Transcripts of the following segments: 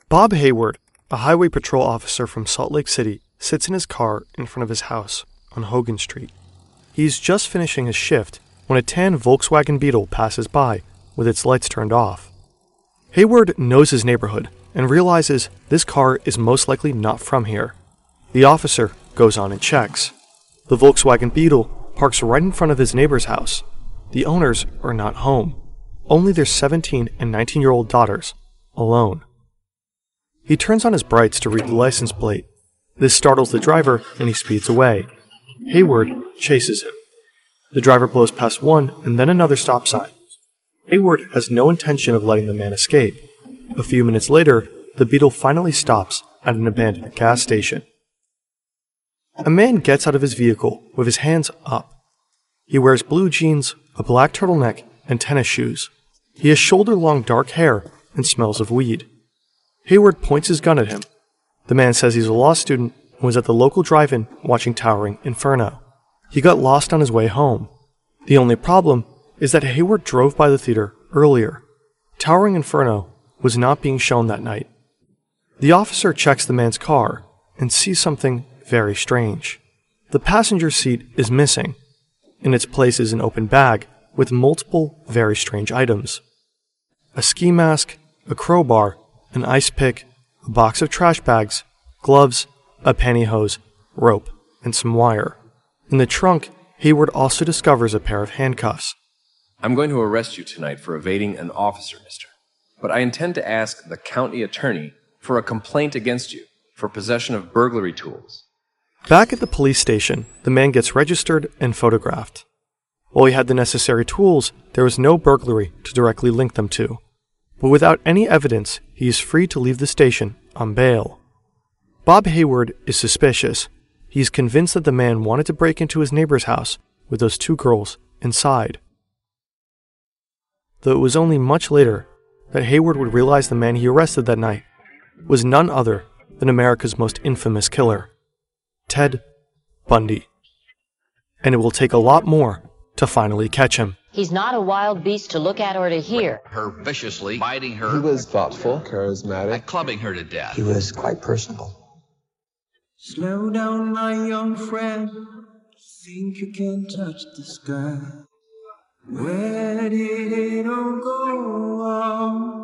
Bob Hayward, a highway patrol officer from Salt Lake City, sits in his car in front of his house on Hogan Street. He's just finishing his shift when a tan Volkswagen Beetle passes by with its lights turned off. Hayward knows his neighborhood and realizes this car is most likely not from here. The officer goes on and checks. The Volkswagen Beetle parks right in front of his neighbor's house. The owners are not home, only their 17 and 19-year-old daughters, alone. He turns on his brights to read the license plate. This startles the driver and he speeds away. Hayward chases him. The driver blows past one and then another stop sign. Hayward has no intention of letting the man escape. A few minutes later, the Beetle finally stops at an abandoned gas station. A man gets out of his vehicle with his hands up. He wears blue jeans, a black turtleneck, and tennis shoes. He has shoulder-long dark hair and smells of weed. Hayward points his gun at him. The man says he's a law student and was at the local drive-in watching Towering Inferno. He got lost on his way home. The only problem is that Hayward drove by the theater earlier. Towering Inferno was not being shown that night. The officer checks the man's car and sees something very strange. The passenger seat is missing. In its place is an open bag with multiple very strange items. A ski mask, a crowbar, an ice pick, a box of trash bags, gloves, a pantyhose, rope, and some wire. In the trunk, Hayward also discovers a pair of handcuffs. I'm going to arrest you tonight for evading an officer, mister. But I intend to ask the county attorney for a complaint against you for possession of burglary tools. Back at the police station, the man gets registered and photographed. While he had the necessary tools, there was no burglary to directly link them to. But without any evidence, he is free to leave the station on bail. Bob Hayward is suspicious. He is convinced that the man wanted to break into his neighbor's house with those two girls inside. Though it was only much later that Hayward would realize the man he arrested that night was none other than America's most infamous killer, Ted Bundy. And it will take a lot more to finally catch him. He's not a wild beast to look at or to hear. Her viciously, biting her. He was thoughtful, charismatic. Like clubbing her to death. He was quite personable. Slow down, my young friend. Think you can touch the sky. Where did it all go?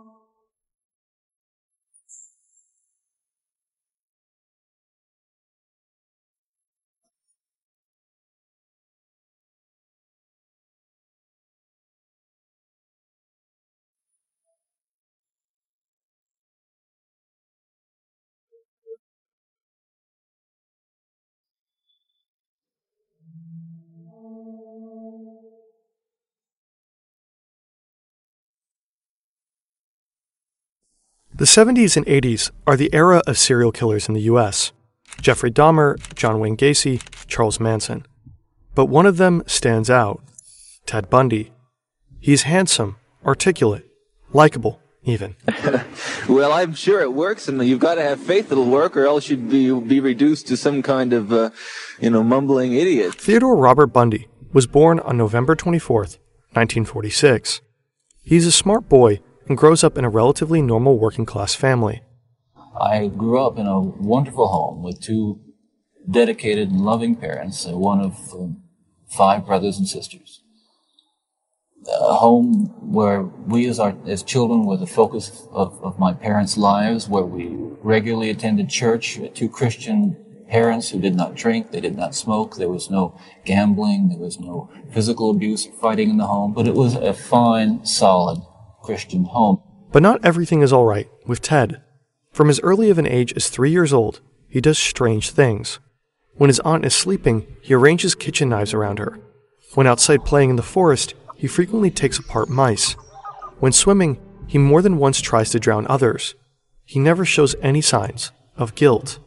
The 70s and 80s are the era of serial killers in the U.S. Jeffrey Dahmer, John Wayne Gacy, Charles Manson. But one of them stands out, Ted Bundy. He's handsome, articulate, likable, even. Well, I'm sure it works, and you've got to have faith it'll work, or else you'd be reduced to some kind of, mumbling idiot. Theodore Robert Bundy was born on November 24th, 1946. He's a smart boy and grows up in a relatively normal working-class family. I grew up in a wonderful home with two dedicated and loving parents, one of 5 brothers and sisters. A home where we as children were the focus of my parents' lives, where we regularly attended church, 2 Christian parents who did not drink, they did not smoke, there was no gambling, there was no physical abuse or fighting in the home, but it was a fine, solid Christian home. But not everything is all right with Ted. From as early of an age as 3 years old, he does strange things. When his aunt is sleeping, he arranges kitchen knives around her. When outside playing in the forest, he frequently takes apart mice. When swimming, he more than once tries to drown others. He never shows any signs of guilt.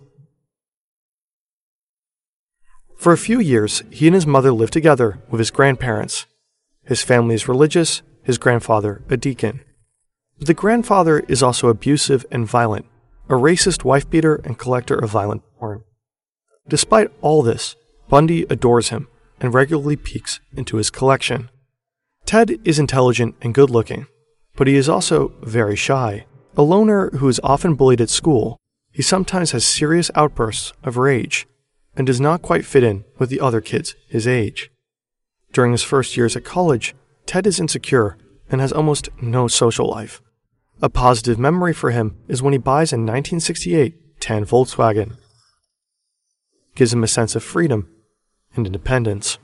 For a few years, he and his mother lived together with his grandparents. His family is religious, his grandfather a deacon. But the grandfather is also abusive and violent, a racist wife-beater and collector of violent porn. Despite all this, Bundy adores him and regularly peeks into his collection. Ted is intelligent and good-looking, but he is also very shy. A loner who is often bullied at school, he sometimes has serious outbursts of rage and does not quite fit in with the other kids his age. During his first years at college, Ted is insecure and has almost no social life. A positive memory for him is when he buys a 1968 tan Volkswagen. Gives him a sense of freedom and independence.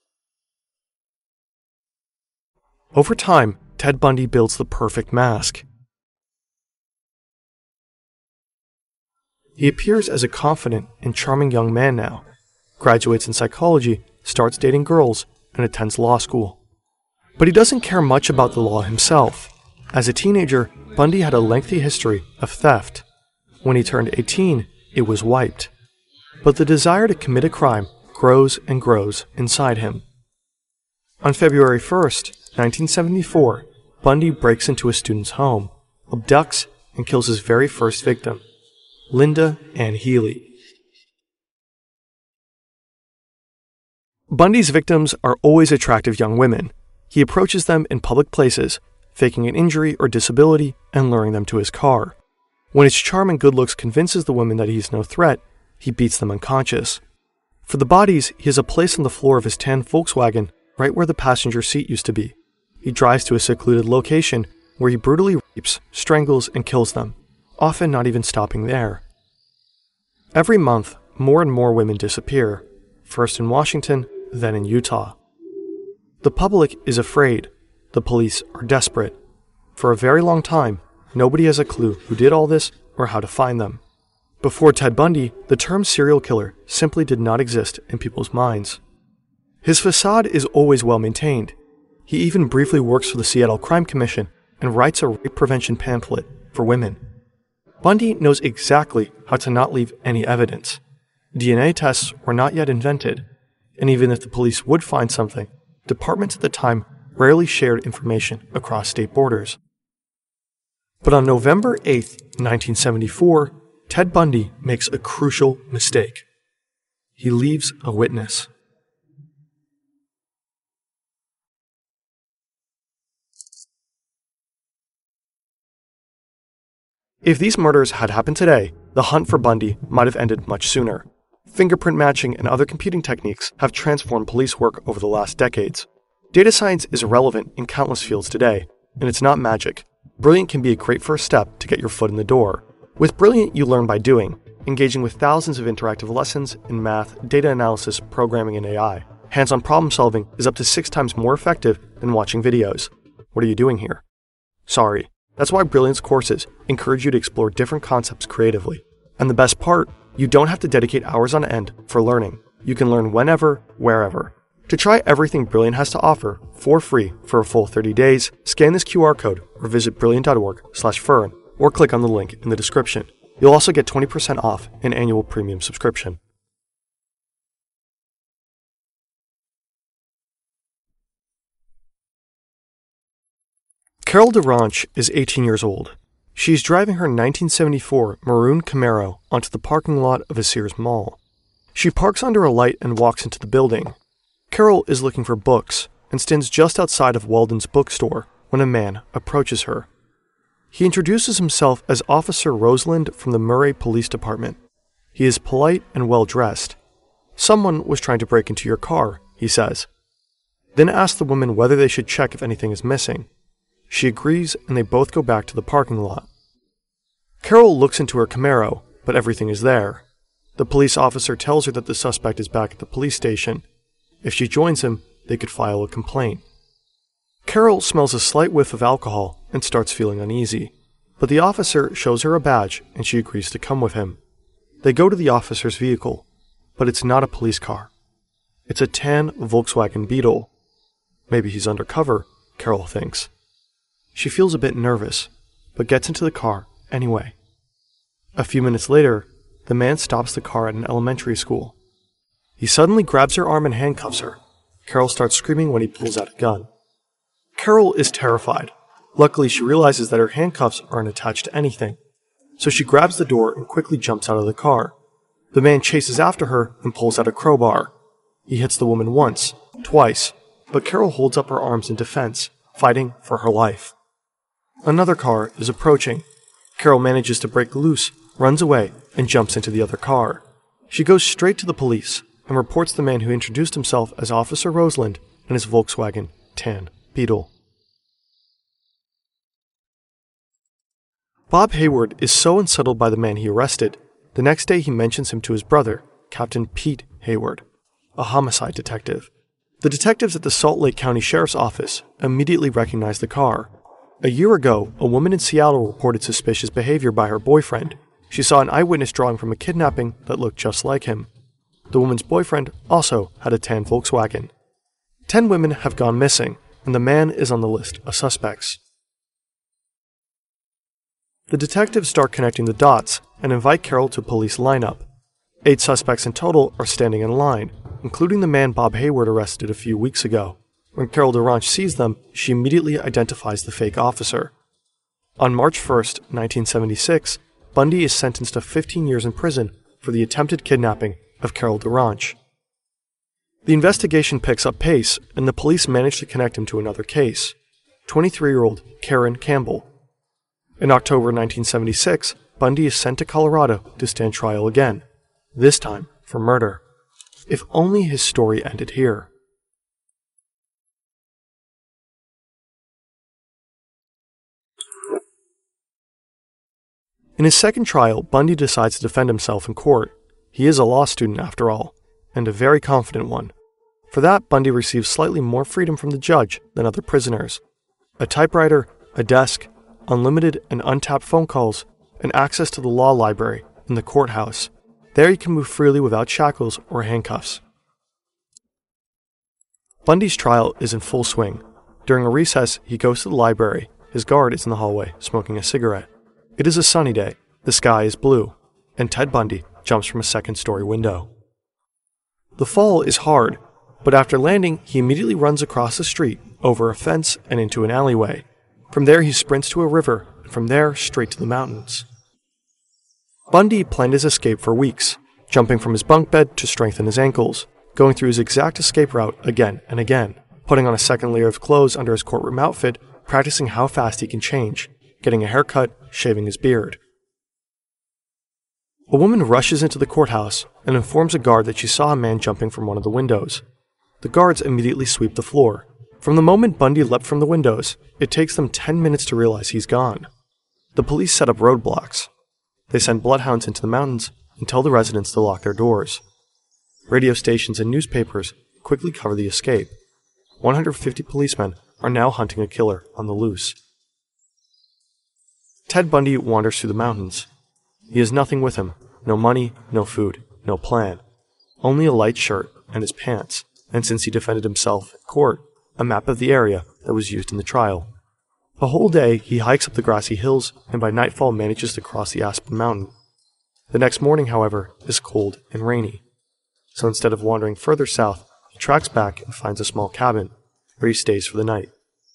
Over time, Ted Bundy builds the perfect mask. He appears as a confident and charming young man now, graduates in psychology, starts dating girls, and attends law school. But he doesn't care much about the law himself. As a teenager, Bundy had a lengthy history of theft. When he turned 18, it was wiped. But the desire to commit a crime grows and grows inside him. On February 1st, 1974, Bundy breaks into a student's home, abducts, and kills his very first victim, Linda Ann Healy. Bundy's victims are always attractive young women. He approaches them in public places, faking an injury or disability and luring them to his car. When his charm and good looks convinces the women that he's no threat, he beats them unconscious. For the bodies, he has a place on the floor of his tan Volkswagen right where the passenger seat used to be. He drives to a secluded location where he brutally rapes, strangles, and kills them, often not even stopping there. Every month, more and more women disappear, first in Washington, then in Utah. The public is afraid. The police are desperate. For a very long time, nobody has a clue who did all this or how to find them. Before Ted Bundy, the term serial killer simply did not exist in people's minds. His facade is always well maintained. He even briefly works for the Seattle Crime Commission and writes a rape prevention pamphlet for women. Bundy knows exactly how to not leave any evidence. DNA tests were not yet invented, and even if the police would find something, departments at the time rarely shared information across state borders. But on November 8, 1974, Ted Bundy makes a crucial mistake. He leaves a witness. If these murders had happened today, the hunt for Bundy might have ended much sooner. Fingerprint matching and other computing techniques have transformed police work over the last decades. Data science is relevant in countless fields today, and it's not magic. Brilliant can be a great first step to get your foot in the door. With Brilliant, you learn by doing, engaging with thousands of interactive lessons in math, data analysis, programming, and AI. Hands-on problem solving is up to 6 times more effective than watching videos. What are you doing here? Sorry. That's why Brilliant's courses encourage you to explore different concepts creatively. And the best part, you don't have to dedicate hours on end for learning. You can learn whenever, wherever. To try everything Brilliant has to offer for free for a full 30 days, scan this QR code or visit brilliant.org/fern or click on the link in the description. You'll also get 20% off an annual premium subscription. Carol DeRanch is 18 years old. She's driving her 1974 maroon Camaro onto the parking lot of a Sears mall. She parks under a light and walks into the building. Carol is looking for books and stands just outside of Weldon's bookstore when a man approaches her. He introduces himself as Officer Roseland from the Murray Police Department. He is polite and well-dressed. "Someone was trying to break into your car," he says. Then asks the woman whether they should check if anything is missing. She agrees, and they both go back to the parking lot. Carol looks into her Camaro, but everything is there. The police officer tells her that the suspect is back at the police station. If she joins him, they could file a complaint. Carol smells a slight whiff of alcohol and starts feeling uneasy, but the officer shows her a badge and she agrees to come with him. They go to the officer's vehicle, but it's not a police car. It's a tan Volkswagen Beetle. Maybe he's undercover, Carol thinks. She feels a bit nervous, but gets into the car anyway. A few minutes later, the man stops the car at an elementary school. He suddenly grabs her arm and handcuffs her. Carol starts screaming when he pulls out a gun. Carol is terrified. Luckily, she realizes that her handcuffs aren't attached to anything, so she grabs the door and quickly jumps out of the car. The man chases after her and pulls out a crowbar. He hits the woman once, twice, but Carol holds up her arms in defense, fighting for her life. Another car is approaching. Carol manages to break loose, runs away, and jumps into the other car. She goes straight to the police and reports the man who introduced himself as Officer Roseland and his Volkswagen tan Beetle. Bob Hayward is so unsettled by the man he arrested, the next day he mentions him to his brother, Captain Pete Hayward, a homicide detective. The detectives at the Salt Lake County Sheriff's Office immediately recognize the car. A year ago, a woman in Seattle reported suspicious behavior by her boyfriend. She saw an eyewitness drawing from a kidnapping that looked just like him. The woman's boyfriend also had a tan Volkswagen. 10 women have gone missing, and the man is on the list of suspects. The detectives start connecting the dots and invite Carol to a police lineup. 8 suspects in total are standing in line, including the man Bob Hayward arrested a few weeks ago. When Carol DaRonch sees them, she immediately identifies the fake officer. On March 1st, 1976, Bundy is sentenced to 15 years in prison for the attempted kidnapping of Carol DaRonch. The investigation picks up pace, and the police manage to connect him to another case, 23-year-old Karen Campbell. In October 1976, Bundy is sent to Colorado to stand trial again, this time for murder. If only his story ended here. In his second trial, Bundy decides to defend himself in court. He is a law student after all, and a very confident one. For that, Bundy receives slightly more freedom from the judge than other prisoners. A typewriter, a desk, unlimited and untapped phone calls, and access to the law library in the courthouse. There he can move freely without shackles or handcuffs. Bundy's trial is in full swing. During a recess, he goes to the library. His guard is in the hallway, smoking a cigarette. It is a sunny day, the sky is blue, and Ted Bundy jumps from a second-story window. The fall is hard, but after landing, he immediately runs across the street, over a fence, and into an alleyway. From there, he sprints to a river, and from there, straight to the mountains. Bundy planned his escape for weeks, jumping from his bunk bed to strengthen his ankles, going through his exact escape route again and again, putting on a second layer of clothes under his courtroom outfit, practicing how fast he can change, getting a haircut, shaving his beard. A woman rushes into the courthouse and informs a guard that she saw a man jumping from one of the windows. The guards immediately sweep the floor. From the moment Bundy leapt from the windows, it takes them 10 minutes to realize he's gone. The police set up roadblocks. They send bloodhounds into the mountains and tell the residents to lock their doors. Radio stations and newspapers quickly cover the escape. 150 policemen are now hunting a killer on the loose. Ted Bundy wanders through the mountains. He has nothing with him, no money, no food, no plan. Only a light shirt and his pants, and since he defended himself in court, a map of the area that was used in the trial. A whole day he hikes up the grassy hills and by nightfall manages to cross the Aspen Mountain. The next morning, however, is cold and rainy. So instead of wandering further south, he tracks back and finds a small cabin, where he stays for the night.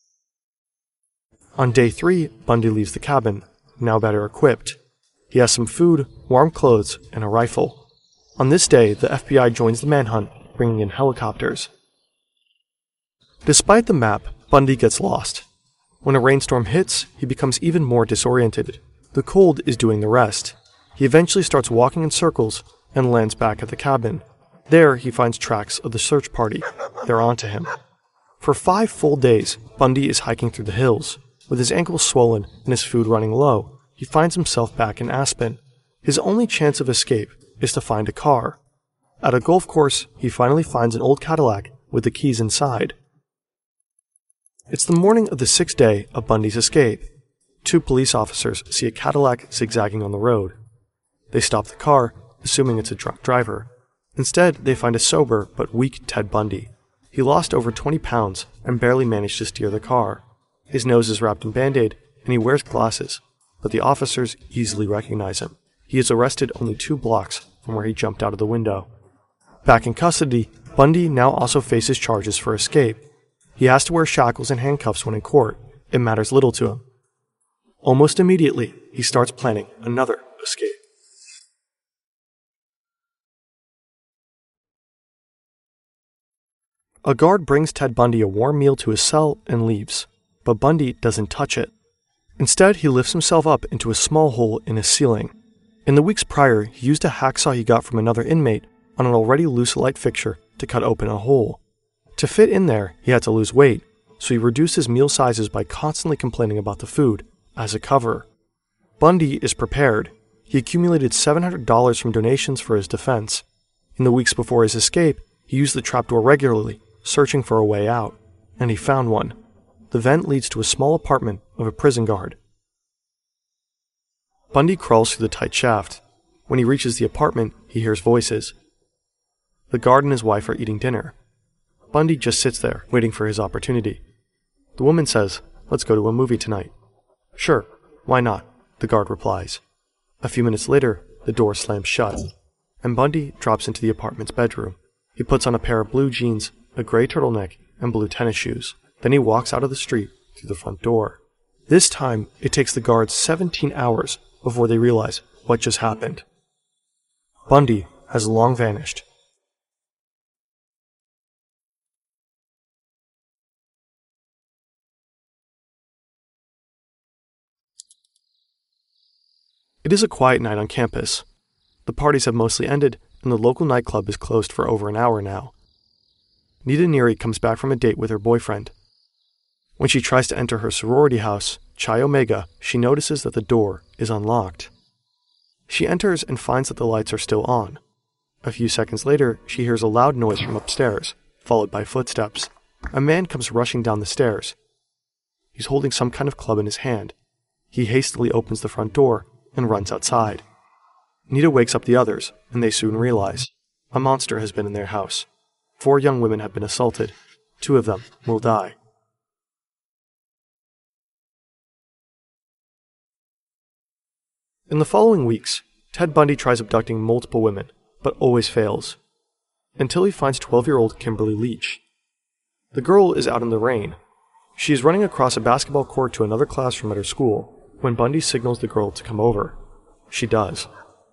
On day 3, Bundy leaves the cabin, now better equipped. He has some food, warm clothes, and a rifle. On this day, the FBI joins the manhunt, bringing in helicopters. Despite the map, Bundy gets lost. When a rainstorm hits, he becomes even more disoriented. The cold is doing the rest. He eventually starts walking in circles and lands back at the cabin. There, he finds tracks of the search party. They're onto him. For 5 full days, Bundy is hiking through the hills. With his ankles swollen and his food running low, he finds himself back in Aspen. His only chance of escape is to find a car. At a golf course, he finally finds an old Cadillac with the keys inside. It's the morning of the 6th day of Bundy's escape. 2 police officers see a Cadillac zigzagging on the road. They stop the car, assuming it's a drunk driver. Instead, they find a sober but weak Ted Bundy. He lost over 20 pounds and barely managed to steer the car. His nose is wrapped in Band-Aid, and he wears glasses, but the officers easily recognize him. He is arrested only 2 blocks from where he jumped out of the window. Back in custody, Bundy now also faces charges for escape. He has to wear shackles and handcuffs when in court. It matters little to him. Almost immediately, he starts planning another escape. A guard brings Ted Bundy a warm meal to his cell and leaves, but Bundy doesn't touch it. Instead, he lifts himself up into a small hole in his ceiling. In the weeks prior, he used a hacksaw he got from another inmate on an already loose light fixture to cut open a hole. To fit in there, he had to lose weight, so he reduced his meal sizes by constantly complaining about the food, as a cover. Bundy is prepared. He accumulated $700 from donations for his defense. In the weeks before his escape, he used the trapdoor regularly, searching for a way out, and he found one. The vent leads to a small apartment of a prison guard. Bundy crawls through the tight shaft. When he reaches the apartment, he hears voices. The guard and his wife are eating dinner. Bundy just sits there, waiting for his opportunity. The woman says, "Let's go to a movie tonight." "Sure, why not?" the guard replies. A few minutes later, the door slams shut, and Bundy drops into the apartment's bedroom. He puts on a pair of blue jeans, a gray turtleneck, and blue tennis shoes. Then he walks out of the street through the front door. This time, it takes the guards 17 hours before they realize what just happened. Bundy has long vanished. It is a quiet night on campus. The parties have mostly ended, and the local nightclub is closed for over an hour now. Nita Neary comes back from a date with her boyfriend. When she tries to enter her sorority house, Chi Omega, she notices that the door is unlocked. She enters and finds that the lights are still on. A few seconds later, she hears a loud noise from upstairs, followed by footsteps. A man comes rushing down the stairs. He's holding some kind of club in his hand. He hastily opens the front door and runs outside. Nita wakes up the others, and they soon realize a monster has been in their house. 4 young women have been assaulted. 2 of them will die. In the following weeks, Ted Bundy tries abducting multiple women, but always fails, until he finds 12-year-old Kimberly Leach. The girl is out in the rain. She is running across a basketball court to another classroom at her school when Bundy signals the girl to come over. She does.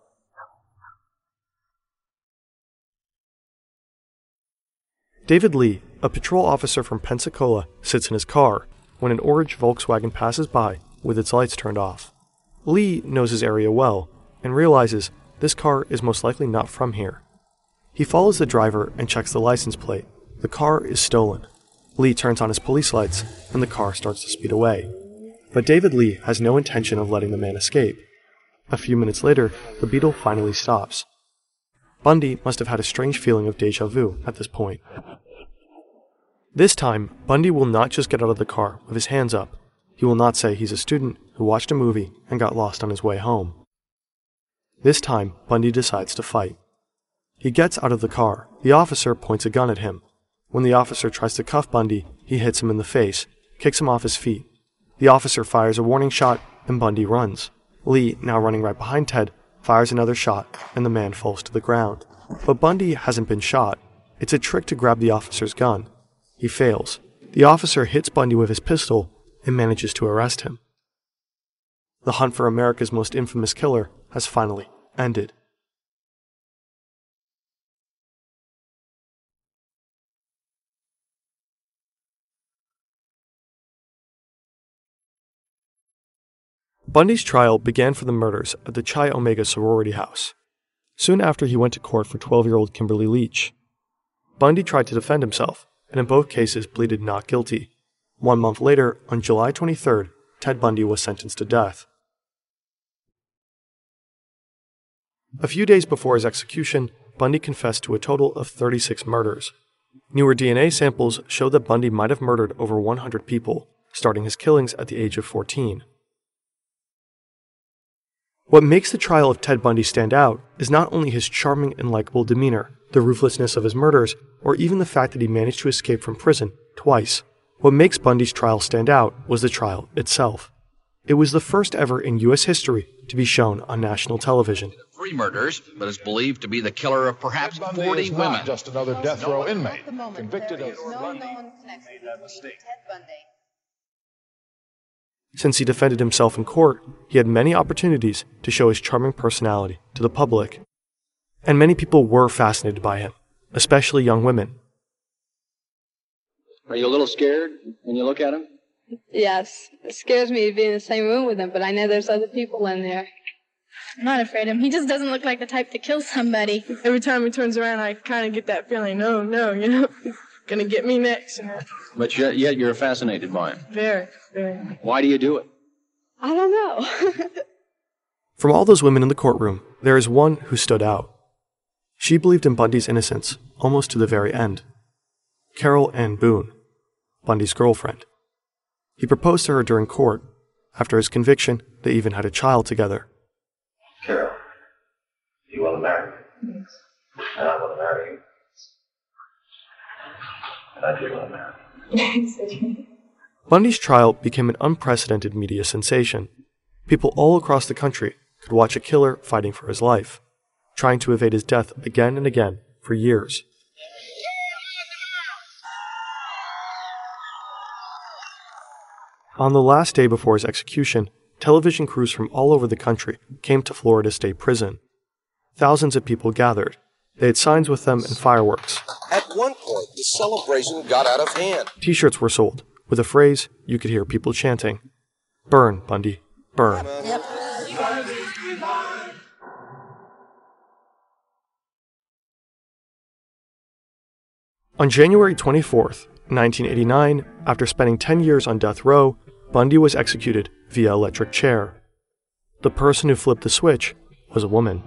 David Lee, a patrol officer from Pensacola, sits in his car when an orange Volkswagen passes by with its lights turned off. Lee knows his area well and realizes this car is most likely not from here. He follows the driver and checks the license plate. The car is stolen. Lee turns on his police lights and the car starts to speed away. But David Lee has no intention of letting the man escape. A few minutes later, the Beetle finally stops. Bundy must have had a strange feeling of déjà vu at this point. This time, Bundy will not just get out of the car with his hands up. He will not say he's a student who watched a movie and got lost on his way home. This time, Bundy decides to fight. He gets out of the car. The officer points a gun at him. When the officer tries to cuff Bundy, he hits him in the face, kicks him off his feet. The officer fires a warning shot, and Bundy runs. Lee, now running right behind Ted, fires another shot, and the man falls to the ground. But Bundy hasn't been shot. It's a trick to grab the officer's gun. He fails. The officer hits Bundy with his pistol and manages to arrest him. The hunt for America's most infamous killer has finally ended. Bundy's trial began for the murders at the Chi Omega sorority house. Soon after, he went to court for 12-year-old Kimberly Leach. Bundy tried to defend himself, and in both cases pleaded not guilty. 1 month later, on July 23rd, Ted Bundy was sentenced to death. A few days before his execution, Bundy confessed to a total of 36 murders. Newer DNA samples show that Bundy might have murdered over 100 people, starting his killings at the age of 14. What makes the trial of Ted Bundy stand out is not only his charming and likable demeanor, the ruthlessness of his murders, or even the fact that he managed to escape from prison twice. What makes Bundy's trial stand out was the trial itself. It was the first ever in U.S. history to be shown on national television. 3 murders, but is believed to be the killer of perhaps 40 Bundy is women. not just another death row inmate convicted of Since he defended himself in court, he had many opportunities to show his charming personality to the public. And many people were fascinated by him, especially young women. Are you a little scared when you look at him? Yes, it scares me to be in the same room with him, but I know there's other people in there. I'm not afraid of him. He just doesn't look like the type to kill somebody. Every time he turns around, I kind of get that feeling, no, he's gonna get me next. But yet you're fascinated by him. Very. Why do you do it? I don't know. From all those women in the courtroom, there is one who stood out. She believed in Bundy's innocence almost to the very end. Carol Ann Boone, Bundy's girlfriend. He proposed to her during court. After his conviction, they even had a child together. Carol, you want to marry me? Yes. And I want to marry you. And I do want to marry you. Bundy's trial became an unprecedented media sensation. People all across the country could watch a killer fighting for his life, trying to evade his death again and again for years. On the last day before his execution, television crews from all over the country came to Florida State Prison. Thousands of people gathered. They had signs with them and fireworks. At one point, the celebration got out of hand. T-shirts were sold, with a phrase you could hear people chanting, "Burn, Bundy, burn." Yep. On January 24th, 1989, after spending 10 years on death row, Bundy was executed via electric chair. The person who flipped the switch was a woman.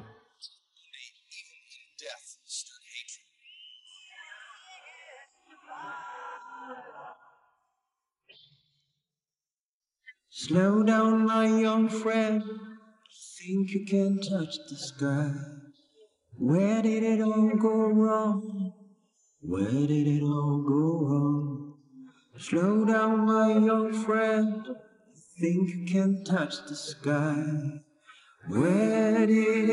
Slow down, my young friend. Think you can touch the sky. Where did it all go wrong? Where did it all go wrong? Slow down, my young friend. Think you can touch the sky. Where did